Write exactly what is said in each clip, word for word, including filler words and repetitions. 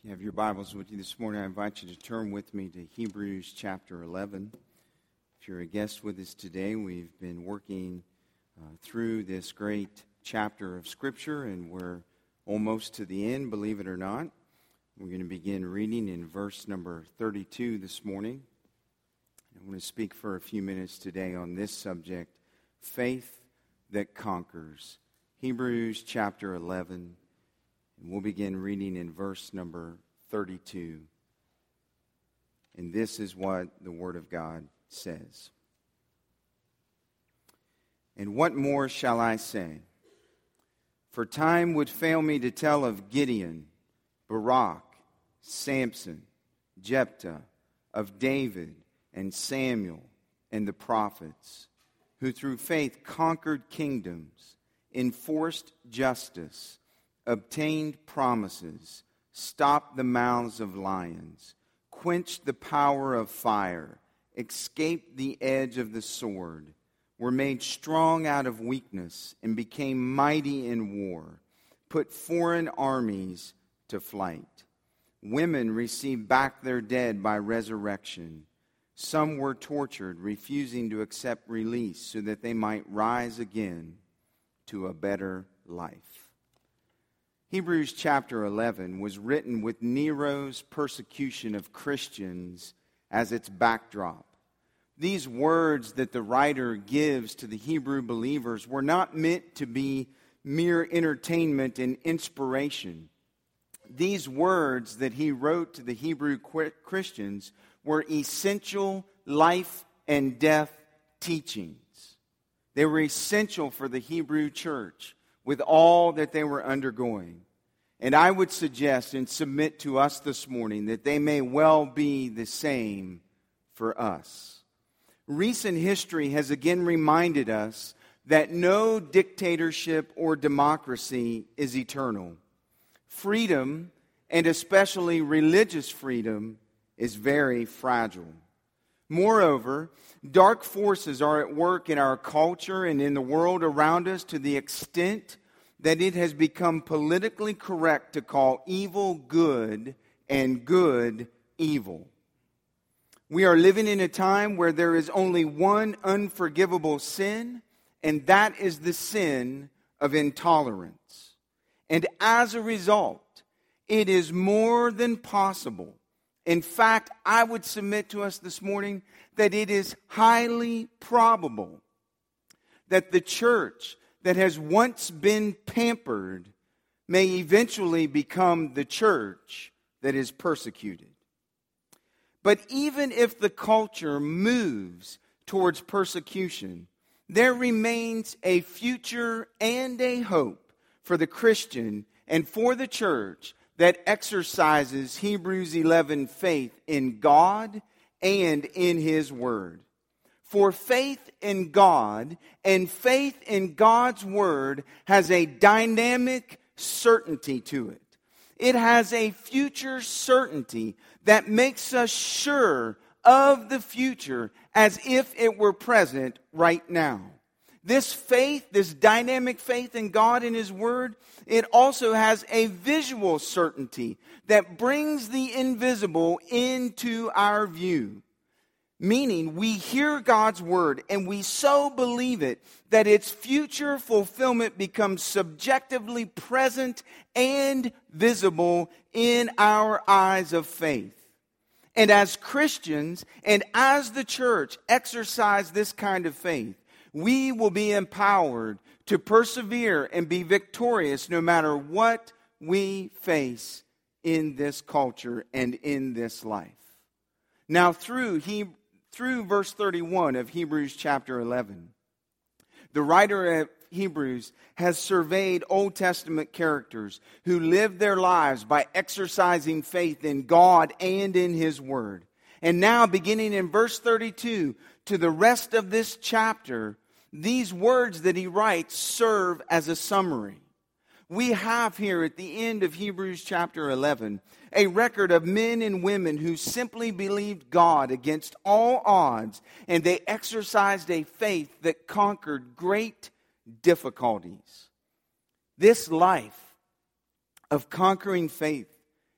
If you have your Bibles with you this morning, I invite you to turn with me to Hebrews chapter eleven. If you're a guest with us today, we've been working uh, through this great chapter of Scripture, and we're almost to the end, believe it or not. We're going to begin reading in verse number thirty-two this morning. I want to speak for a few minutes today on this subject, faith that conquers. Hebrews chapter eleven. And we'll begin reading in verse number thirty-two. And this is what the Word of God says. And what more shall I say? For time would fail me to tell of Gideon, Barak, Samson, Jephthah, of David and Samuel and the prophets, who through faith conquered kingdoms, enforced justice, obtained promises, stopped the mouths of lions, quenched the power of fire, escaped the edge of the sword, were made strong out of weakness, and became mighty in war, put foreign armies to flight. Women received back their dead by resurrection. Some were tortured, refusing to accept release so that they might rise again to a better life. Hebrews chapter eleven was written with Nero's persecution of Christians as its backdrop. These words that the writer gives to the Hebrew believers were not meant to be mere entertainment and inspiration. These words that he wrote to the Hebrew Christians were essential life and death teachings. They were essential for the Hebrew church with all that they were undergoing. And I would suggest and submit to us this morning that they may well be the same for us. Recent history has again reminded us that no dictatorship or democracy is eternal. Freedom, and especially religious freedom, is very fragile. Moreover, dark forces are at work in our culture and in the world around us to the extent that it has become politically correct to call evil good and good evil. We are living in a time where there is only one unforgivable sin, and that is the sin of intolerance. And as a result, it is more than possible. In fact, I would submit to us this morning that it is highly probable that the church that has once been pampered may eventually become the church that is persecuted. But even if the culture moves towards persecution, there remains a future and a hope for the Christian and for the church that exercises Hebrews eleven faith in God and in His Word. For faith in God and faith in God's Word has a dynamic certainty to it. It has a future certainty that makes us sure of the future as if it were present right now. This faith, this dynamic faith in God and His Word, it also has a visual certainty that brings the invisible into our view. Meaning, we hear God's Word and we so believe it that its future fulfillment becomes subjectively present and visible in our eyes of faith. And as Christians and as the church exercise this kind of faith, we will be empowered to persevere and be victorious no matter what we face in this culture and in this life. Now, through he, through verse thirty-one of Hebrews chapter eleven, the writer of Hebrews has surveyed Old Testament characters who lived their lives by exercising faith in God and in His Word. And now, beginning in verse thirty-two to the rest of this chapter, these words that he writes serve as a summary. We have here at the end of Hebrews chapter eleven a record of men and women who simply believed God against all odds, and they exercised a faith that conquered great difficulties. This life of conquering faith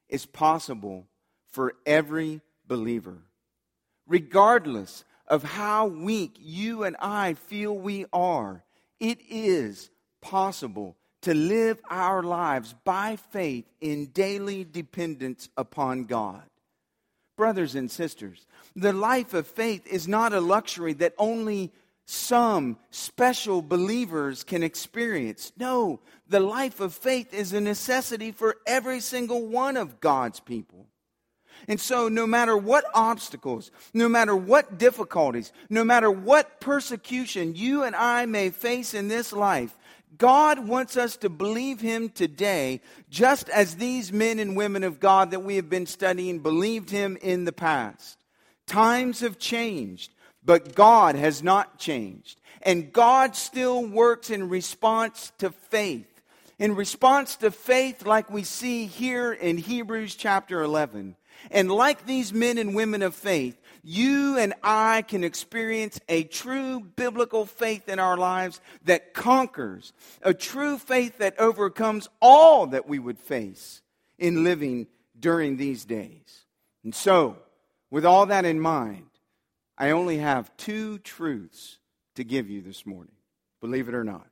is possible for every believer. Regardless of how weak you and I feel we are, it is possible to live our lives by faith in daily dependence upon God. Brothers and sisters, the life of faith is not a luxury that only some special believers can experience. No, the life of faith is a necessity for every single one of God's people. And so no matter what obstacles, no matter what difficulties, no matter what persecution you and I may face in this life, God wants us to believe Him today, just as these men and women of God that we have been studying believed Him in the past. Times have changed, but God has not changed. And God still works in response to faith. In response to faith, like we see here in Hebrews chapter eleven. And like these men and women of faith, you and I can experience a true biblical faith in our lives that conquers, a true faith that overcomes all that we would face in living during these days. And so, with all that in mind, I only have two truths to give you this morning, believe it or not.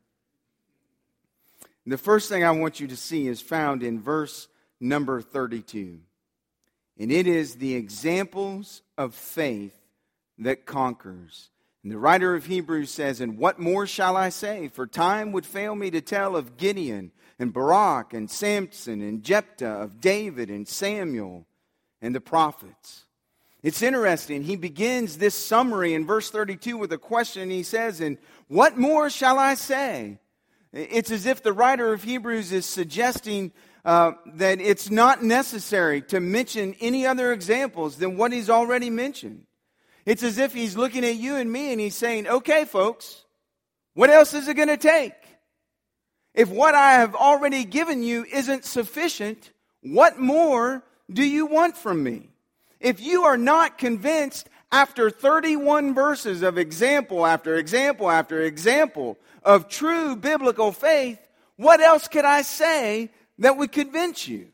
The first thing I want you to see is found in verse number thirty-two. And it is the examples of faith that conquers. And the writer of Hebrews says, "And what more shall I say? For time would fail me to tell of Gideon and Barak and Samson and Jephthah, of David and Samuel and the prophets." It's interesting. He begins this summary in verse thirty-two with a question. He says, "And what more shall I say?" It's as if the writer of Hebrews is suggesting Uh, that it's not necessary to mention any other examples than what he's already mentioned. It's as if he's looking at you and me and he's saying, okay, folks, what else is it going to take? If what I have already given you isn't sufficient, what more do you want from me? If you are not convinced after thirty-one verses of example after example after example of true biblical faith, what else could I say that would convince you?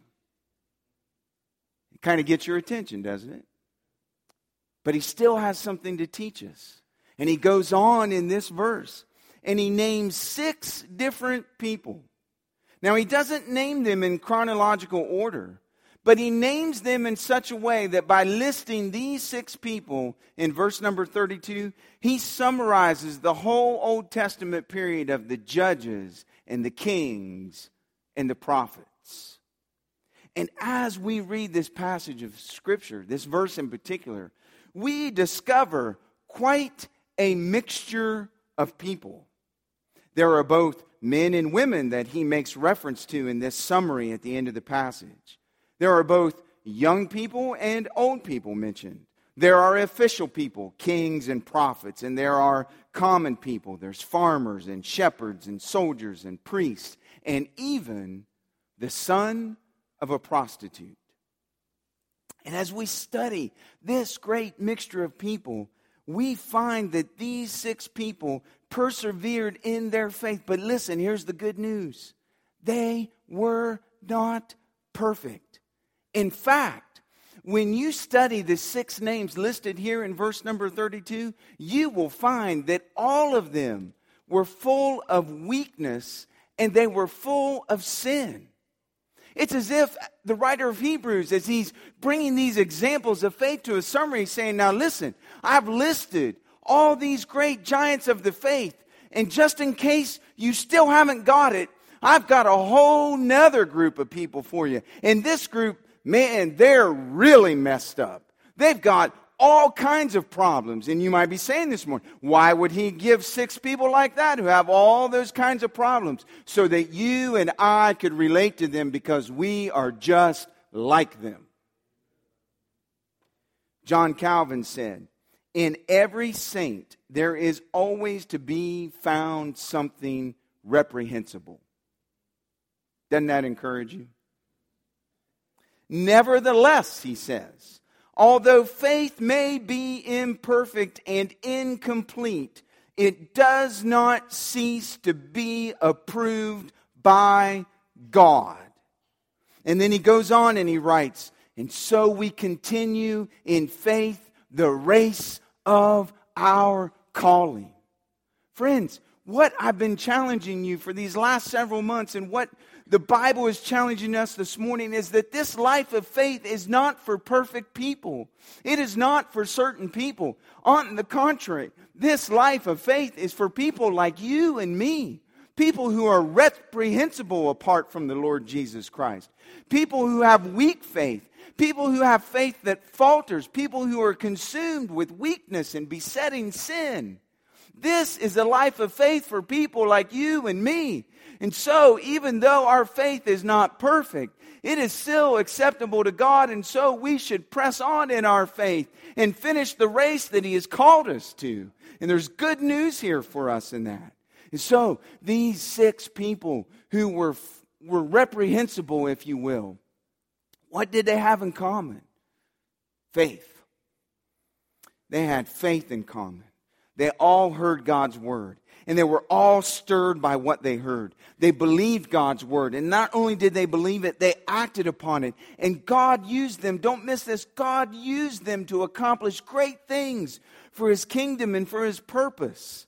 It kind of gets your attention, doesn't it? But he still has something to teach us. And he goes on in this verse, and he names six different people. Now, he doesn't name them in chronological order, but he names them in such a way that by listing these six people in verse number thirty-two, he summarizes the whole Old Testament period of the judges and the kings and the prophets. And as we read this passage of Scripture, this verse in particular, we discover quite a mixture of people. There are both men and women that he makes reference to in this summary at the end of the passage. There are both young people and old people mentioned. There are official people, kings and prophets, and there are common people. There's farmers and shepherds and soldiers and priests, and even the son of a prostitute. And as we study this great mixture of people, we find that these six people persevered in their faith. But listen, here's the good news. They were not perfect. In fact, when you study the six names listed here in verse number thirty-two, you will find that all of them were full of weakness and they were full of sin. It's as if the writer of Hebrews, as he's bringing these examples of faith to a summary, is saying, now listen, I've listed all these great giants of the faith, and just in case you still haven't got it, I've got a whole nother group of people for you. And this group, man, they're really messed up. They've got all kinds of problems. And you might be saying this morning, why would he give six people like that who have all those kinds of problems? So that you and I could relate to them because we are just like them. John Calvin said, in every saint there is always to be found something reprehensible. Doesn't that encourage you? Nevertheless, he says, although faith may be imperfect and incomplete, it does not cease to be approved by God. And then he goes on and he writes, and so we continue in faith the race of our calling. Friends, what I've been challenging you for these last several months and what the Bible is challenging us this morning is that this life of faith is not for perfect people. It is not for certain people. On the contrary, this life of faith is for people like you and me. People who are reprehensible apart from the Lord Jesus Christ. People who have weak faith. People who have faith that falters. People who are consumed with weakness and besetting sin. This is a life of faith for people like you and me. And so, even though our faith is not perfect, it is still acceptable to God. And so we should press on in our faith and finish the race that He has called us to. And there's good news here for us in that. And so, these six people who were, were reprehensible, if you will, what did they have in common? Faith. They had faith in common. They all heard God's word. And they were all stirred by what they heard. They believed God's word. And not only did they believe it, they acted upon it. And God used them. Don't miss this. God used them to accomplish great things for His kingdom and for His purpose.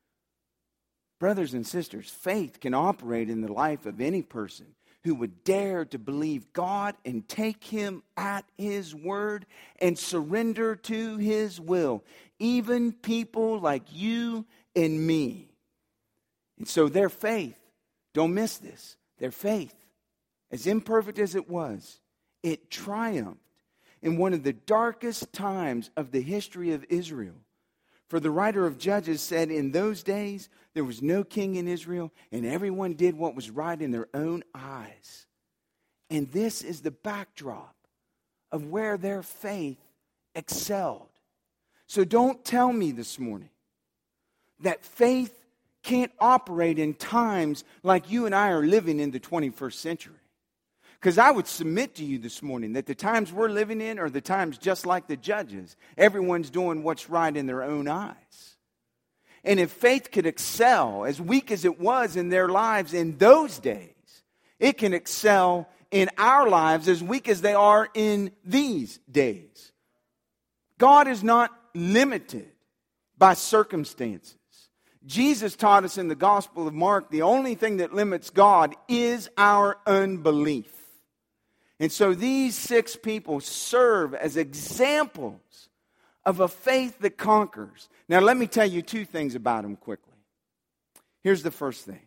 Brothers and sisters, faith can operate in the life of any person who would dare to believe God and take Him at His word and surrender to His will. Even people like you and me. And so their faith, don't miss this, their faith, as imperfect as it was, it triumphed in one of the darkest times of the history of Israel. For the writer of Judges said, in those days there was no king in Israel, and everyone did what was right in their own eyes. And this is the backdrop of where their faith excelled. So don't tell me this morning that faith can't operate in times like you and I are living in the twenty-first century. Because I would submit to you this morning that the times we're living in are the times just like the Judges. Everyone's doing what's right in their own eyes. And if faith could excel, as weak as it was in their lives in those days, it can excel in our lives as weak as they are in these days. God is not limited by circumstances. Jesus taught us in the Gospel of Mark, the only thing that limits God is our unbelief. And so these six people serve as examples of a faith that conquers. Now let me tell you two things about them quickly. Here's the first thing.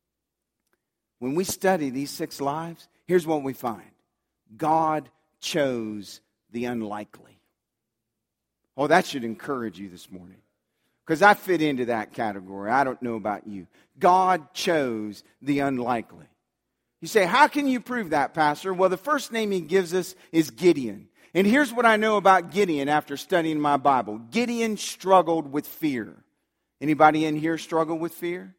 When we study these six lives, here's what we find. God chose the unlikely. Oh, that should encourage you this morning. Because I fit into that category. I don't know about you. God chose the unlikely. You say, how can you prove that, Pastor? Well, the first name He gives us is Gideon. And here's what I know about Gideon after studying my Bible. Gideon struggled with fear. Anybody in here struggle with fear?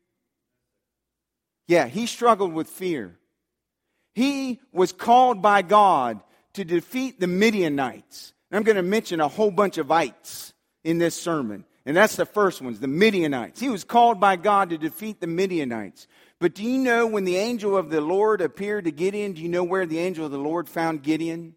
Yeah, he struggled with fear. He was called by God to defeat the Midianites. And I'm going to mention a whole bunch of ites in this sermon. And that's the first ones, the Midianites. He was called by God to defeat the Midianites. But do you know when the angel of the Lord appeared to Gideon, do you know where the angel of the Lord found Gideon?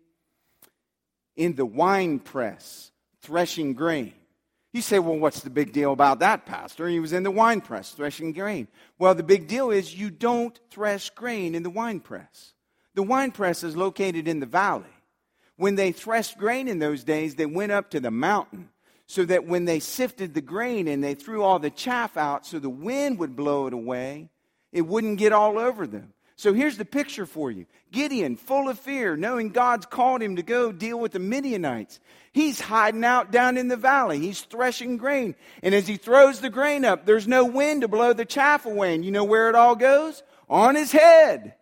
In the wine press, threshing grain. You say, well, what's the big deal about that, Pastor? He was in the wine press, threshing grain. Well, the big deal is you don't thresh grain in the wine press. The wine press is located in the valley. When they threshed grain in those days, they went up to the mountain. So that when they sifted the grain and they threw all the chaff out so the wind would blow it away, it wouldn't get all over them. So here's the picture for you. Gideon, full of fear, knowing God's called him to go deal with the Midianites. He's hiding out down in the valley. He's threshing grain. And as he throws the grain up, there's no wind to blow the chaff away. And you know where it all goes? On his head.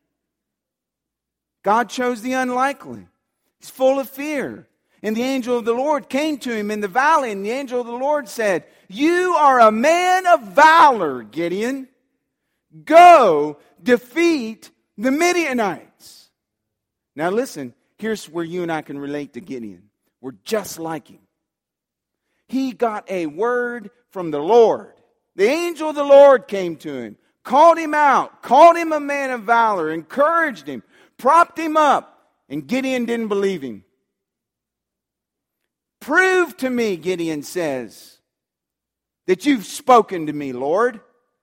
God chose the unlikely. He's full of fear. And the angel of the Lord came to him in the valley, and the angel of the Lord said, you are a man of valor, Gideon. Go defeat the Midianites. Now listen, here's where you and I can relate to Gideon. We're just like him. He got a word from the Lord. The angel of the Lord came to him, called him out, called him a man of valor, encouraged him, propped him up, and Gideon didn't believe him. Prove to me, Gideon says, that you've spoken to me, Lord.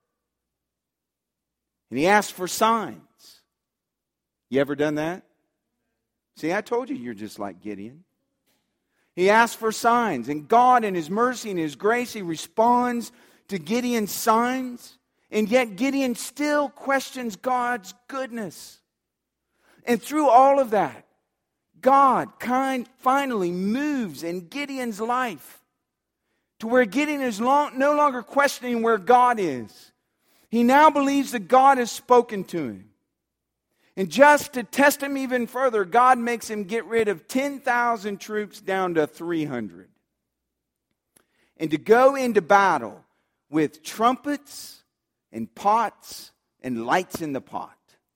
And he asked for signs. You ever done that? See, I told you you're just like Gideon. He asked for signs, and God in His mercy and His grace, He responds to Gideon's signs, and yet Gideon still questions God's goodness. And through all of that, God kind finally moves in Gideon's life to where Gideon is long, no longer questioning where God is. He now believes that God has spoken to him. And just to test him even further, God makes him get rid of ten thousand troops down to three hundred. And to go into battle with trumpets and pots and lights in the pot.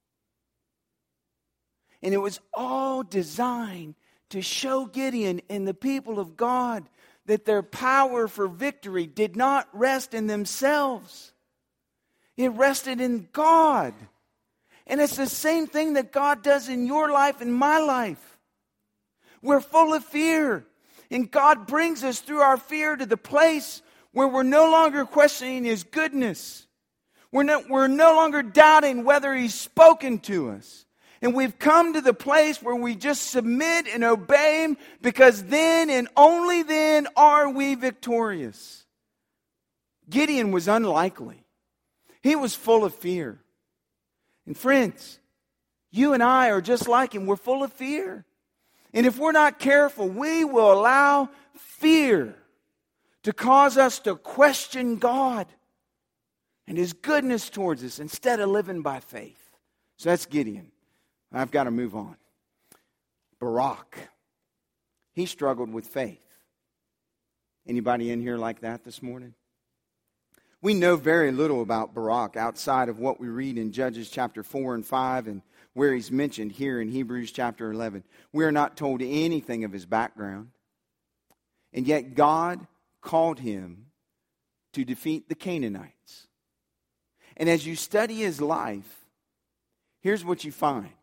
And it was all designed to show Gideon and the people of God that their power for victory did not rest in themselves. It rested in God. And it's the same thing that God does in your life and my life. We're full of fear. And God brings us through our fear to the place where we're no longer questioning His goodness. We're no, we're no longer doubting whether He's spoken to us. And we've come to the place where we just submit and obey Him, because then and only then are we victorious. Gideon was unlikely. He was full of fear. And friends, you and I are just like him. We're full of fear. And if we're not careful, we will allow fear to cause us to question God and His goodness towards us instead of living by faith. So that's Gideon. I've got to move on. Barak. He struggled with faith. Anybody in here like that this morning? We know very little about Barak outside of what we read in Judges chapter four and five and where he's mentioned here in Hebrews chapter eleven. We are not told anything of his background. And yet God called him to defeat the Canaanites. And as you study his life, here's what you find.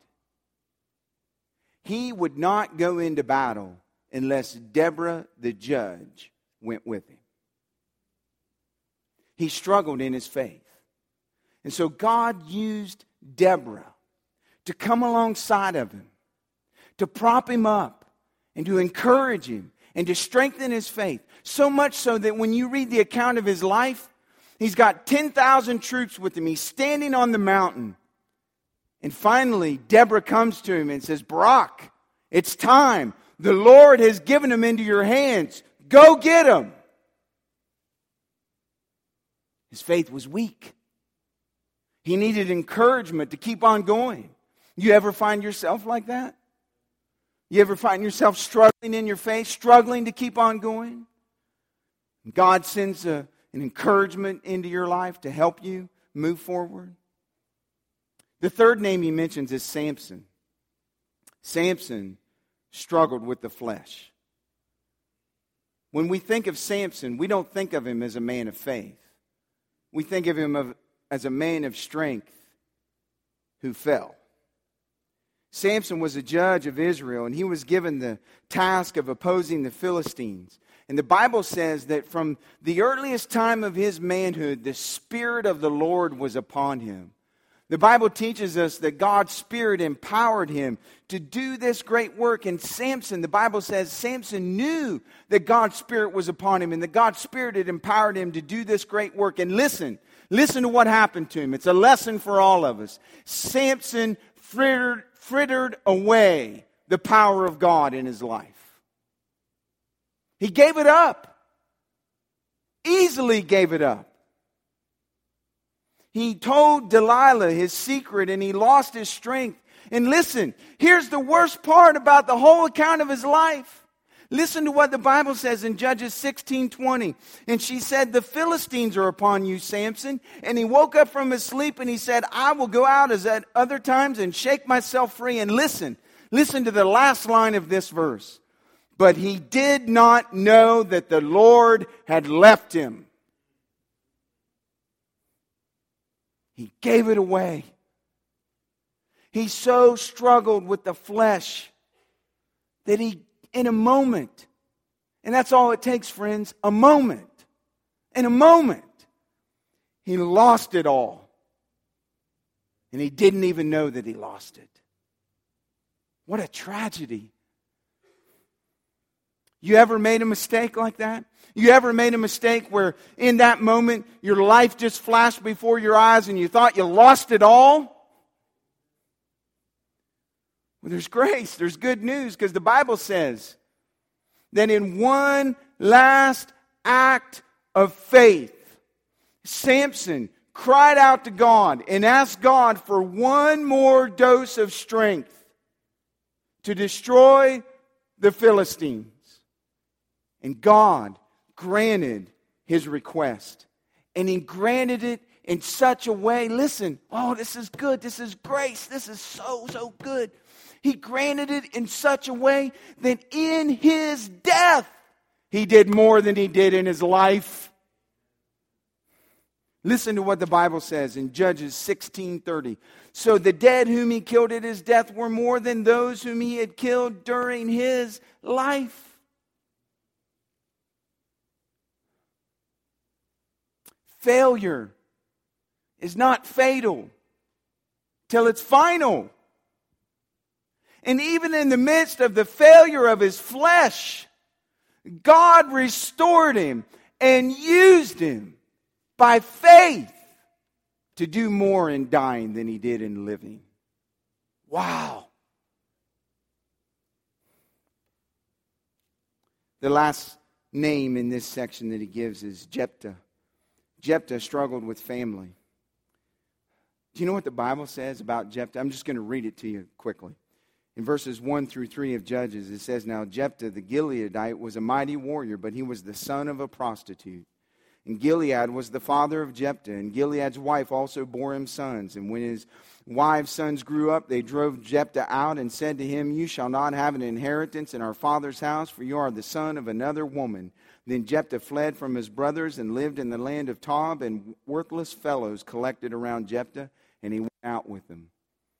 He would not go into battle unless Deborah the judge went with him. He struggled in his faith. And so God used Deborah to come alongside of him, to prop him up, and to encourage him, and to strengthen his faith. So much so that when you read the account of his life, he's got ten thousand troops with him. He's standing on the mountain. And finally, Deborah comes to him and says, Barak, it's time. The Lord has given him into your hands. Go get him. His faith was weak. He needed encouragement to keep on going. You ever find yourself like that? You ever find yourself struggling in your faith, struggling to keep on going? God sends a, an encouragement into your life to help you move forward. The third name he mentions is Samson. Samson struggled with the flesh. When we think of Samson, we don't think of him as a man of faith. We think of him of, as a man of strength who fell. Samson was a judge of Israel, and he was given the task of opposing the Philistines. And the Bible says that from the earliest time of his manhood, the Spirit of the Lord was upon him. The Bible teaches us that God's Spirit empowered him to do this great work. And Samson, the Bible says, Samson knew that God's Spirit was upon him and that God's Spirit had empowered him to do this great work. And listen, listen to what happened to him. It's a lesson for all of us. Samson frittered, frittered away the power of God in his life. He gave it up. Easily gave it up. He told Delilah his secret and he lost his strength. And listen, here's the worst part about the whole account of his life. Listen to what the Bible says in Judges sixteen twenty. And she said, the Philistines are upon you, Samson. And he woke up from his sleep and he said, I will go out as at other times and shake myself free. And listen, listen to the last line of this verse. But he did not know that the Lord had left him. He gave it away. He so struggled with the flesh that he, in a moment, and that's all it takes, friends, a moment. In a moment, he lost it all. And he didn't even know that he lost it. What a tragedy. You ever made a mistake like that? You ever made a mistake where in that moment your life just flashed before your eyes and you thought you lost it all? Well, there's grace. There's good news because the Bible says that in one last act of faith, Samson cried out to God and asked God for one more dose of strength to destroy the Philistines. And God granted his request. And He granted it in such a way, listen, oh, this is good, this is grace, this is so, so good. He granted it in such a way that in his death, he did more than he did in his life. Listen to what the Bible says in Judges sixteen thirty. So the dead whom he killed at his death were more than those whom he had killed during his life. Failure is not fatal till it's final. And even in the midst of the failure of his flesh, God restored him and used him by faith to do more in dying than he did in living. Wow. The last name in this section that he gives is Jephthah. Jephthah struggled with family. Do you know what the Bible says about Jephthah? I'm just going to read it to you quickly. In verses one through three of Judges, it says, Now Jephthah the Gileadite was a mighty warrior, but he was the son of a prostitute. And Gilead was the father of Jephthah, and Gilead's wife also bore him sons. And when his wife's sons grew up, they drove Jephthah out and said to him, You shall not have an inheritance in our father's house, for you are the son of another woman. Then Jephthah fled from his brothers and lived in the land of Tob, and worthless fellows collected around Jephthah, and he went out with them.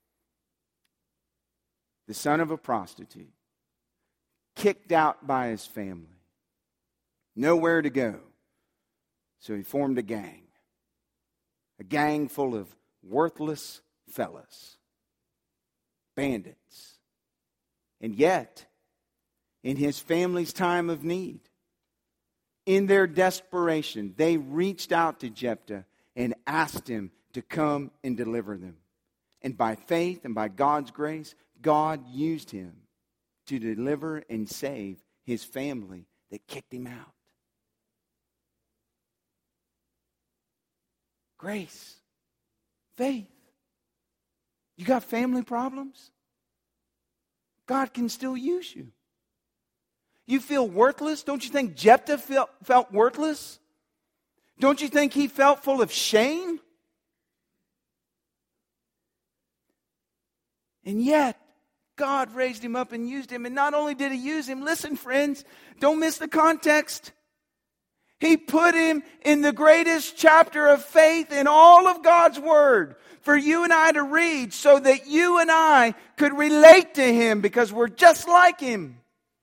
The son of a prostitute, kicked out by his family, nowhere to go. So he formed a gang, a gang full of worthless fellas, bandits. And yet, in his family's time of need, in their desperation, they reached out to Jephthah and asked him to come and deliver them. And by faith and by God's grace, God used him to deliver and save his family that kicked him out. Grace. Faith. You got family problems? God can still use you. You feel worthless? Don't you think Jephthah felt, felt worthless? Don't you think he felt full of shame? And yet, God raised him up and used him. And not only did he use him, listen, friends, don't miss the context. He put him in the greatest chapter of faith in all of God's Word for you and I to read so that you and I could relate to him because we're just like him.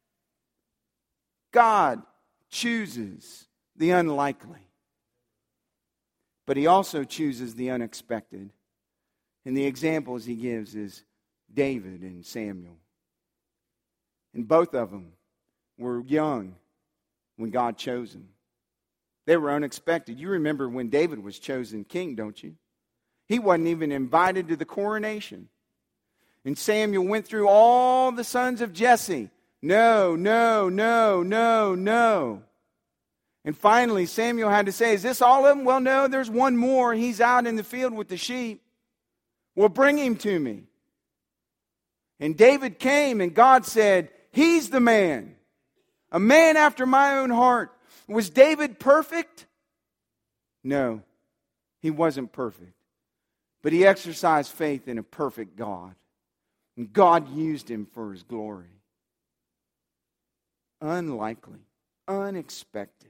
God chooses the unlikely, but he also chooses the unexpected. And the examples he gives is David and Samuel. And both of them were young when God chose them. They were unexpected. You remember when David was chosen king, don't you? He wasn't even invited to the coronation. And Samuel went through all the sons of Jesse. No, no, no, no, no. And finally, Samuel had to say, is this all of them? Well, no, there's one more. He's out in the field with the sheep. Well, bring him to me. And David came and God said, he's the man. A man after my own heart. Was David perfect? No, he wasn't perfect. But he exercised faith in a perfect God. And God used him for his glory. Unlikely, unexpected.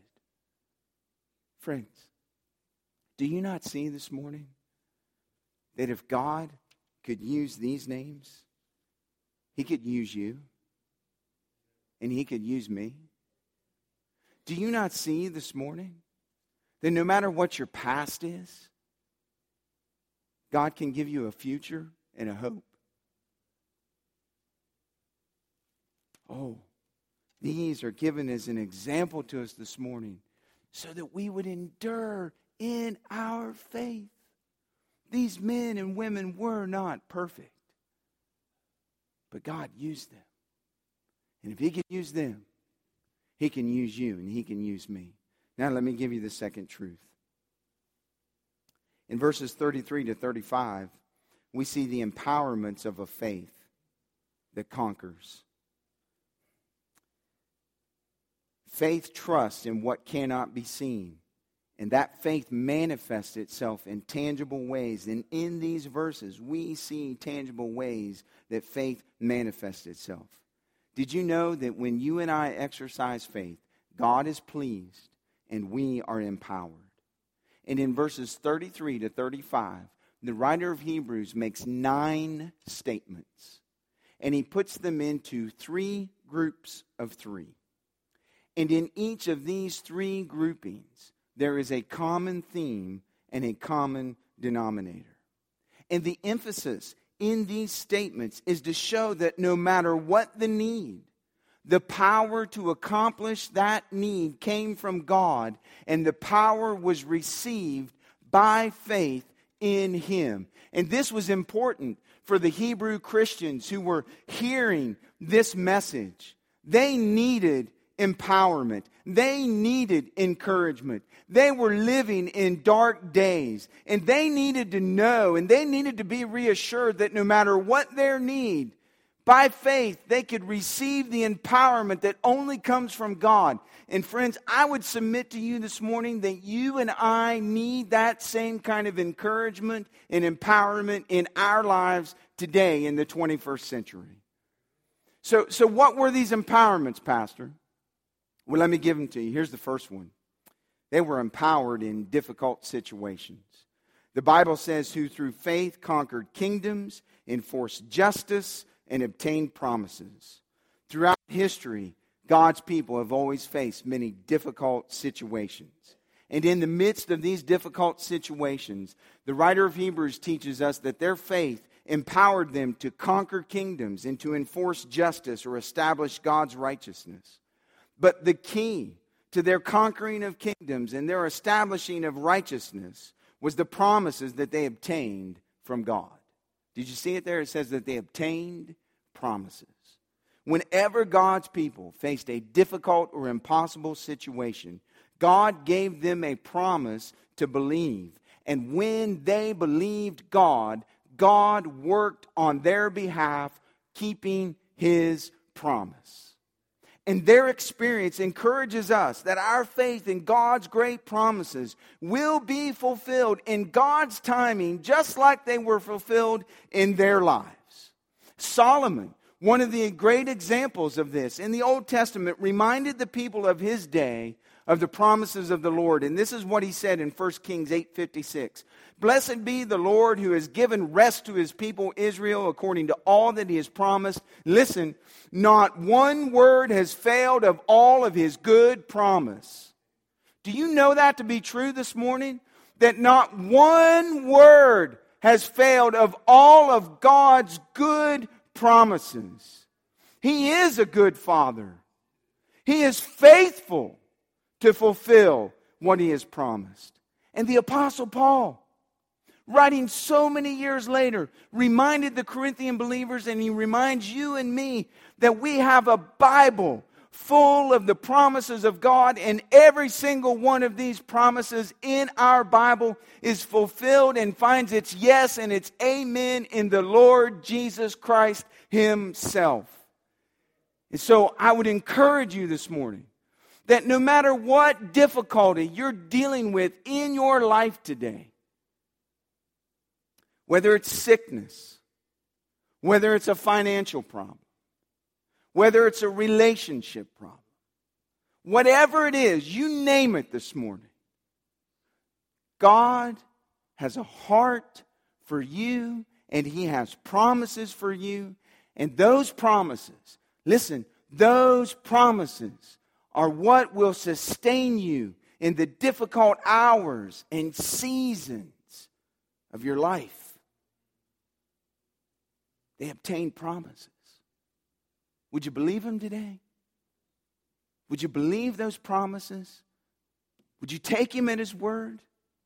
Friends, do you not see this morning that if God could use these names, He could use you, and He could use me. Do you not see this morning that no matter what your past is, God can give you a future and a hope? Oh, these are given as an example to us this morning so that we would endure in our faith. These men and women were not perfect, but God used them. And if He can use them, He can use you and He can use me. Now let me give you the second truth. In verses thirty-three to thirty-five, we see the empowerments of a faith that conquers. Faith trusts in what cannot be seen. And that faith manifests itself in tangible ways. And in these verses, we see tangible ways that faith manifests itself. Did you know that when you and I exercise faith, God is pleased and we are empowered? And in verses thirty-three to thirty-five, the writer of Hebrews makes nine statements. And he puts them into three groups of three. And in each of these three groupings, there is a common theme and a common denominator. And the emphasis in these statements is to show that no matter what the need, the power to accomplish that need came from God, and the power was received by faith in Him. And this was important for the Hebrew Christians who were hearing this message. They needed empowerment. They needed encouragement. They were living in dark days, and they needed to know, and they needed to be reassured that no matter what their need, by faith they could receive the empowerment that only comes from God. And friends, I would submit to you this morning that you and I need that same kind of encouragement and empowerment in our lives today in the twenty-first century. So, so what were these empowerments, Pastor? Well, let me give them to you. Here's the first one. They were empowered in difficult situations. The Bible says, who through faith conquered kingdoms, enforced justice, and obtained promises. Throughout history, God's people have always faced many difficult situations. And in the midst of these difficult situations, the writer of Hebrews teaches us that their faith empowered them to conquer kingdoms and to enforce justice or establish God's righteousness. But the key to their conquering of kingdoms and their establishing of righteousness was the promises that they obtained from God. Did you see it there? It says that they obtained promises. Whenever God's people faced a difficult or impossible situation, God gave them a promise to believe. And when they believed God, God worked on their behalf, keeping His promise. And their experience encourages us that our faith in God's great promises will be fulfilled in God's timing, just like they were fulfilled in their lives. Solomon, one of the great examples of this in the Old Testament, reminded the people of his day of the promises of the Lord. And this is what he said in First Kings eight fifty-six. Blessed be the Lord who has given rest to His people Israel according to all that He has promised. Listen, not one word has failed of all of His good promise. Do you know that to be true this morning? That not one word has failed of all of God's good promises. He is a good Father. He is faithful to fulfill what He has promised. And the Apostle Paul, writing so many years later, reminded the Corinthian believers, and he reminds you and me, that we have a Bible full of the promises of God, and every single one of these promises in our Bible is fulfilled and finds its yes and its amen in the Lord Jesus Christ Himself. And so I would encourage you this morning that no matter what difficulty you're dealing with in your life today, whether it's sickness, whether it's a financial problem, whether it's a relationship problem, whatever it is, you name it this morning, God has a heart for you and He has promises for you. And those promises, listen, those promises are what will sustain you in the difficult hours and seasons of your life. They obtain promises. Would you believe them today? Would you believe those promises? Would you take Him at His word?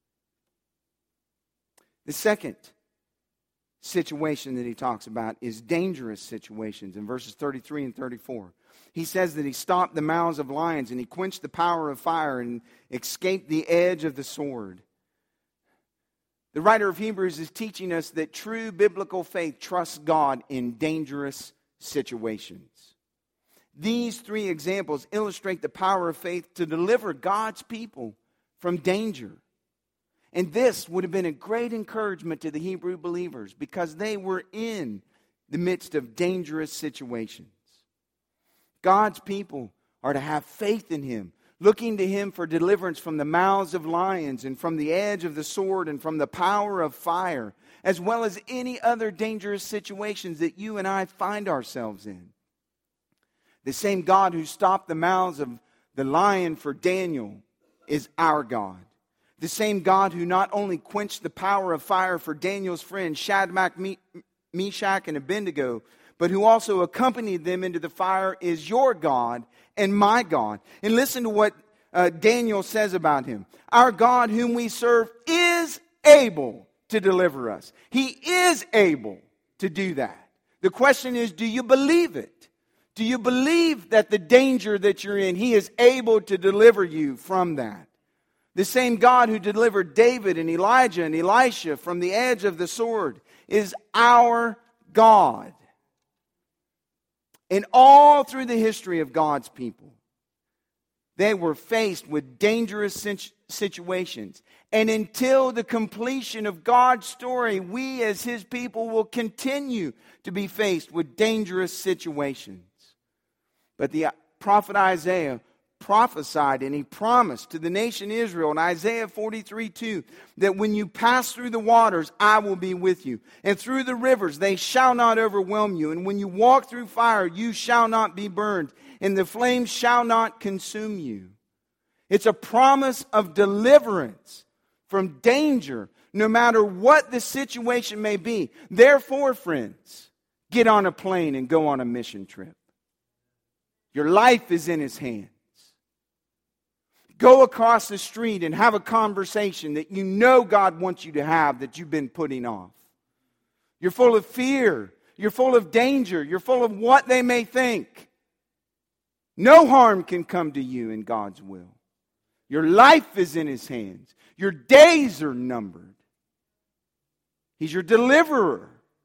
The second situation that he talks about is dangerous situations in verses thirty-three and thirty-four. He says that he stopped the mouths of lions and he quenched the power of fire and escaped the edge of the sword. The writer of Hebrews is teaching us that true biblical faith trusts God in dangerous situations. These three examples illustrate the power of faith to deliver God's people from danger. And this would have been a great encouragement to the Hebrew believers because they were in the midst of dangerous situations. God's people are to have faith in Him, looking to Him for deliverance from the mouths of lions and from the edge of the sword and from the power of fire, as well as any other dangerous situations that you and I find ourselves in. The same God who stopped the mouths of the lion for Daniel is our God. The same God who not only quenched the power of fire for Daniel's friends Shadrach, Meshach, and Abednego, but who also accompanied them into the fire is your God and my God. And listen to what uh, Daniel says about Him. Our God whom we serve is able to deliver us. He is able to do that. The question is, do you believe it? Do you believe that the danger that you're in, He is able to deliver you from that? The same God who delivered David and Elijah and Elisha from the edge of the sword is our God. And all through the history of God's people, they were faced with dangerous situations. And until the completion of God's story, we as His people will continue to be faced with dangerous situations. But the prophet Isaiah prophesied and he promised to the nation Israel in Isaiah forty-three two that when you pass through the waters, I will be with you. And through the rivers, they shall not overwhelm you. And when you walk through fire, you shall not be burned. And the flames shall not consume you. It's a promise of deliverance from danger, no matter what the situation may be. Therefore, friends, get on a plane and go on a mission trip. Your life is in His hands. Go across the street and have a conversation that you know God wants you to have that you've been putting off. You're full of fear. You're full of danger. You're full of what they may think. No harm can come to you in God's will. Your life is in His hands. Your days are numbered. He's your deliverer.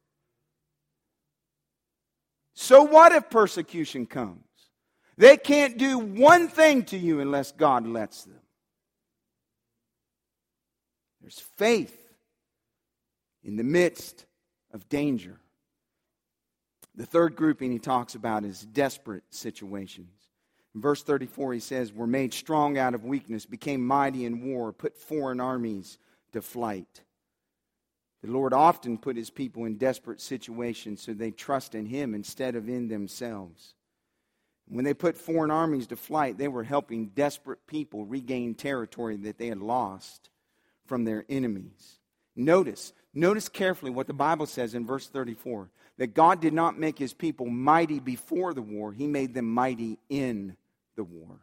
So what if persecution comes? They can't do one thing to you unless God lets them. There's faith in the midst of danger. The third grouping he talks about is desperate situations. In verse thirty-four he says, were made strong out of weakness, became mighty in war, put foreign armies to flight. The Lord often put His people in desperate situations so they trust in Him instead of in themselves. When they put foreign armies to flight, they were helping desperate people regain territory that they had lost from their enemies. Notice, notice carefully what the Bible says in verse thirty-four, that God did not make His people mighty before the war. He made them mighty in the war.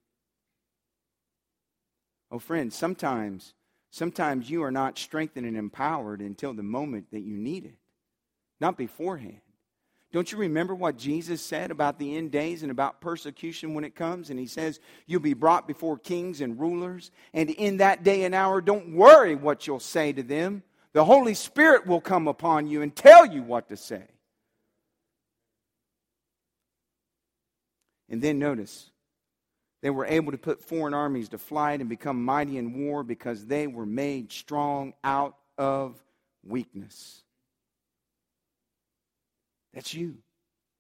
Oh, friends, sometimes, sometimes you are not strengthened and empowered until the moment that you need it, not beforehand. Don't you remember what Jesus said about the end days and about persecution when it comes? And He says, you'll be brought before kings and rulers. And in that day and hour, don't worry what you'll say to them. The Holy Spirit will come upon you and tell you what to say. And then notice, they were able to put foreign armies to flight and become mighty in war because they were made strong out of weakness. That's you.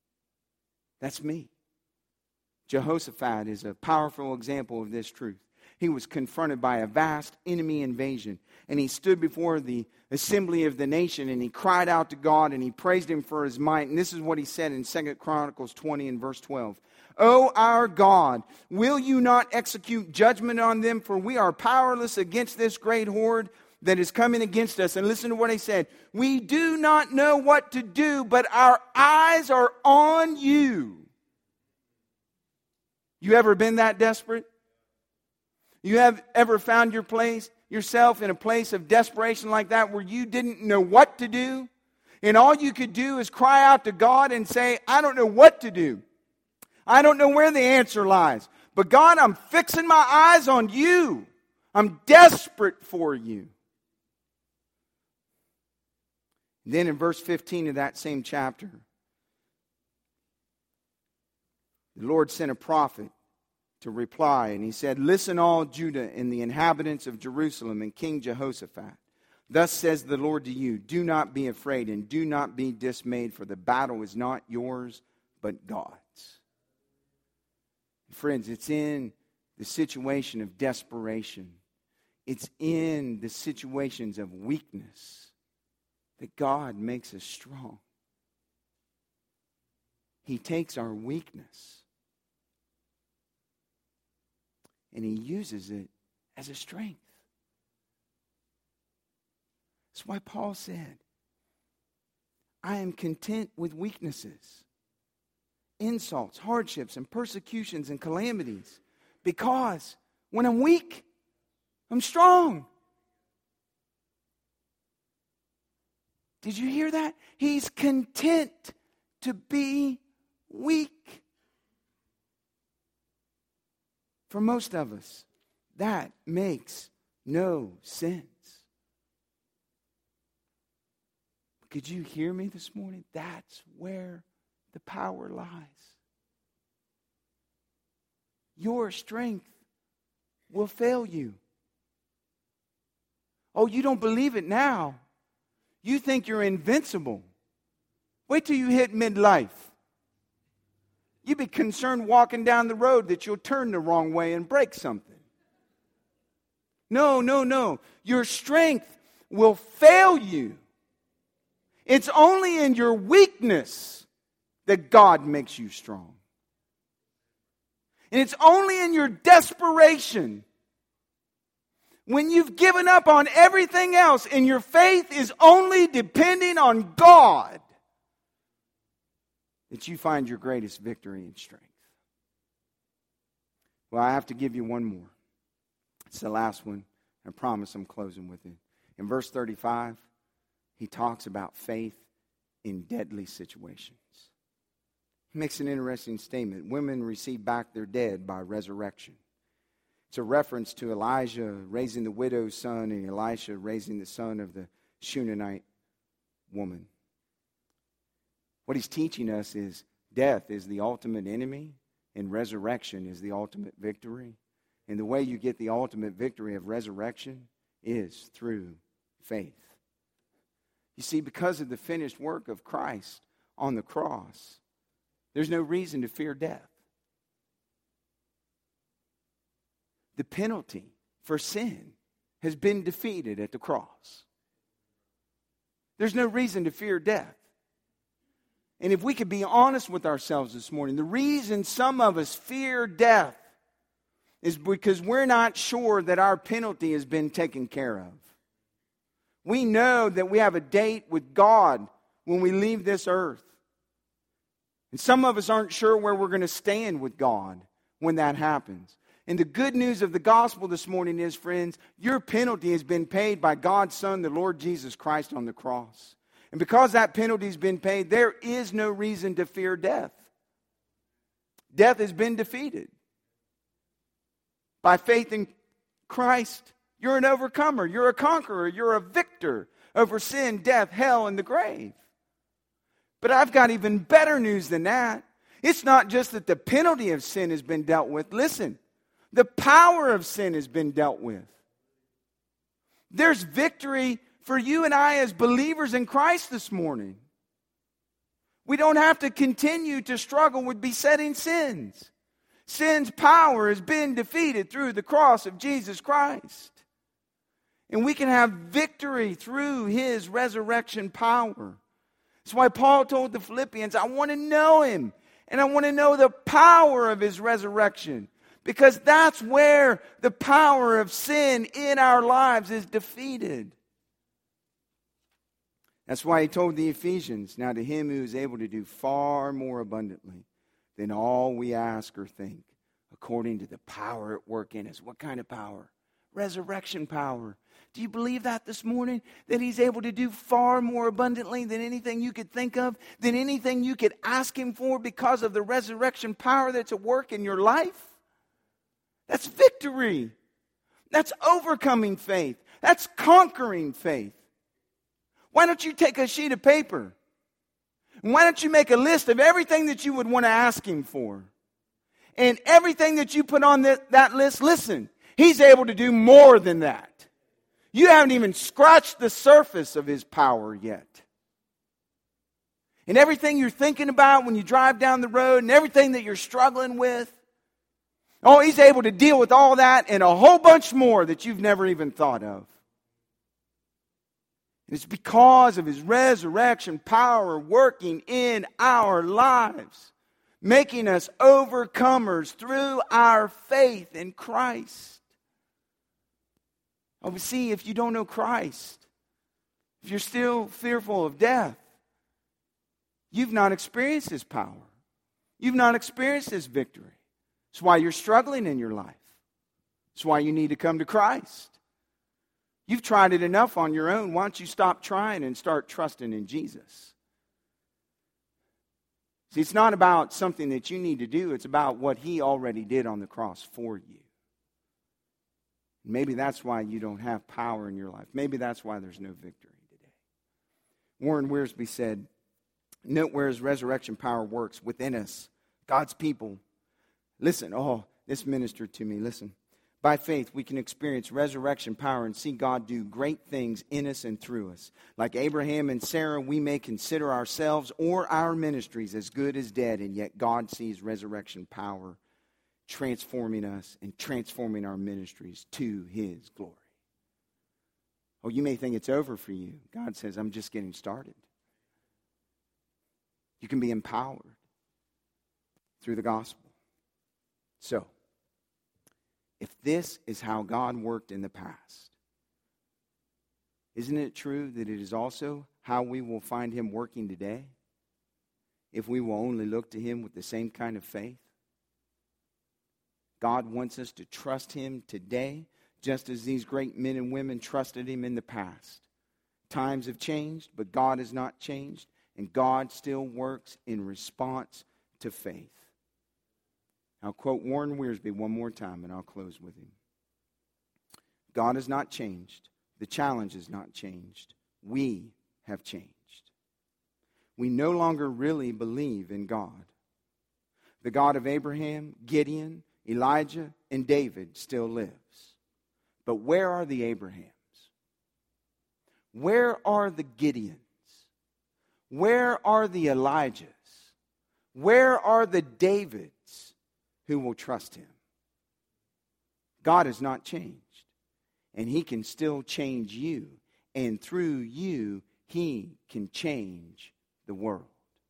That's me. Jehoshaphat is a powerful example of this truth. He was confronted by a vast enemy invasion. And he stood before the assembly of the nation and he cried out to God and he praised him for his might. And this is what he said in Second Chronicles twenty and verse twelve. O our God, will you not execute judgment on them? For we are powerless against this great horde that is coming against us. And listen to what he said. We do not know what to do, but our eyes are on you. You ever been that desperate? You have ever found your place, yourself in a place of desperation like that where you didn't know what to do? And all you could do is cry out to God and say, I don't know what to do. I don't know where the answer lies. But God, I'm fixing my eyes on you. I'm desperate for you. Then in verse fifteen of that same chapter, the Lord sent a prophet to reply, and he said, Listen, all Judah and the inhabitants of Jerusalem and King Jehoshaphat. Thus says the Lord to you, do not be afraid and do not be dismayed, for the battle is not yours, but God's. Friends, it's in the situation of desperation. It's in the situations of weakness that God makes us strong. He takes our weakness and He uses it as a strength. That's why Paul said, I am content with weaknesses, insults, hardships, and persecutions and calamities, because when I'm weak, I'm strong. Did you hear that? He's content to be weak. For most of us, that makes no sense. Could you hear me this morning? That's where the power lies. Your strength will fail you. Oh, you don't believe it now. You think you're invincible. Wait till you hit midlife. You'd be concerned walking down the road that you'll turn the wrong way and break something. No, no, no. Your strength will fail you. It's only in your weakness that God makes you strong. And it's only in your desperation, when you've given up on everything else and your faith is only depending on God, that you find your greatest victory and strength. Well, I have to give you one more. It's the last one. I promise I'm closing with it. In verse thirty-five, he talks about faith in deadly situations. He makes an interesting statement. Women receive back their dead by resurrection. It's a reference to Elijah raising the widow's son and Elisha raising the son of the Shunammite woman. What he's teaching us is death is the ultimate enemy and resurrection is the ultimate victory. And the way you get the ultimate victory of resurrection is through faith. You see, because of the finished work of Christ on the cross, there's no reason to fear death. The penalty for sin has been defeated at the cross. There's no reason to fear death. And if we could be honest with ourselves this morning, the reason some of us fear death is because we're not sure that our penalty has been taken care of. We know that we have a date with God when we leave this earth. And some of us aren't sure where we're going to stand with God when that happens. And the good news of the gospel this morning is, friends, your penalty has been paid by God's Son, the Lord Jesus Christ, on the cross. And because that penalty has been paid, there is no reason to fear death. Death has been defeated. By faith in Christ, you're an overcomer. You're a conqueror. You're a victor over sin, death, hell, and the grave. But I've got even better news than that. It's not just that the penalty of sin has been dealt with. Listen, the power of sin has been dealt with. There's victory for you and I as believers in Christ this morning. We don't have to continue to struggle with besetting sins. Sin's power has been defeated through the cross of Jesus Christ. And we can have victory through his resurrection power. That's why Paul told the Philippians, I want to know him. And I want to know the power of his resurrection. Because that's where the power of sin in our lives is defeated. That's why he told the Ephesians, now to him who is able to do far more abundantly than all we ask or think, according to the power at work in us. What kind of power? Resurrection power. Do you believe that this morning? That he's able to do far more abundantly than anything you could think of, than anything you could ask him for because of the resurrection power that's at work in your life? That's victory. That's overcoming faith. That's conquering faith. Why don't you take a sheet of paper? And why don't you make a list of everything that you would want to ask him for? And everything that you put on that, that list, listen, he's able to do more than that. You haven't even scratched the surface of his power yet. And everything you're thinking about when you drive down the road and everything that you're struggling with, oh, he's able to deal with all that and a whole bunch more that you've never even thought of. And it's because of his resurrection power working in our lives, making us overcomers through our faith in Christ. Oh, but see, if you don't know Christ, if you're still fearful of death, you've not experienced his power. You've not experienced his victory. That's why you're struggling in your life. That's why you need to come to Christ. You've tried it enough on your own. Why don't you stop trying and start trusting in Jesus? See, it's not about something that you need to do. It's about what he already did on the cross for you. Maybe that's why you don't have power in your life. Maybe that's why there's no victory today. Warren Wiersbe said, note where his resurrection power works within us, God's people. Listen, oh, this ministered to me. Listen. By faith, we can experience resurrection power and see God do great things in us and through us. Like Abraham and Sarah, we may consider ourselves or our ministries as good as dead, and yet God sees resurrection power transforming us and transforming our ministries to his glory. Oh, you may think it's over for you. God says, I'm just getting started. You can be empowered through the gospel. So, if this is how God worked in the past, isn't it true that it is also how we will find him working today? If we will only look to him with the same kind of faith? God wants us to trust him today, just as these great men and women trusted him in the past. Times have changed, but God has not changed, and God still works in response to faith. I'll quote Warren Wiersbe one more time, and I'll close with him. God has not changed. The challenge has not changed. We have changed. We no longer really believe in God. The God of Abraham, Gideon, Elijah, and David still lives. But where are the Abrahams? Where are the Gideons? Where are the Elijahs? Where are the Davids who will trust him? God has not changed, and he can still change you, and through you, he can change the world.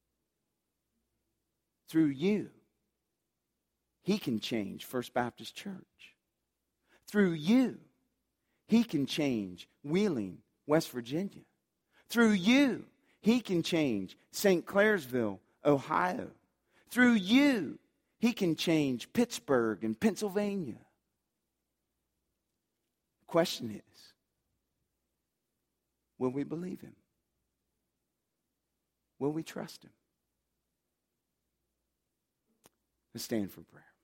Through you, he can change First Baptist Church. Through you, he can change Wheeling, West Virginia. Through you, he can change Saint Clairsville, Ohio. Through you, he can change Pittsburgh and Pennsylvania. The question is, will we believe him? Will we trust him? Let's stand for prayer.